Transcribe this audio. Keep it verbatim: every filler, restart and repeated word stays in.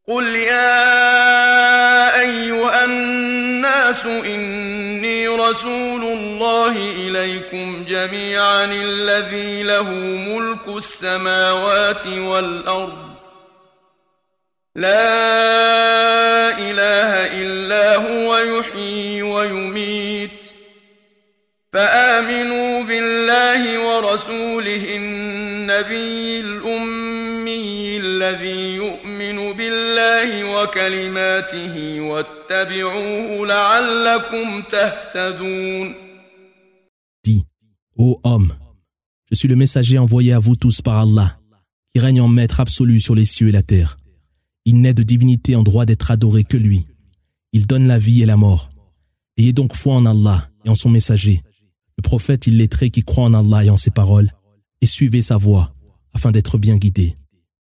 قل يا أيها الناس إني رسول الله إليكم جميعا الذي له ملك السماوات والأرض لا إله إلا هو يحيي ويميت فآمنوا بالله ورسوله النبي الأمي الذي يؤمن بالله وكلماته واتبعوه لعلكم تهتدون. Dis, ô homme, je suis le messager envoyé à vous tous par Allah, qui règne en maître absolu sur les cieux et la terre. Il n'est de divinité en droit d'être adoré que lui. Il donne la vie et la mort. Ayez donc foi en Allah et en son messager, le prophète illettré qui croit en Allah et en ses paroles, et suivez sa voie afin d'être bien guidé.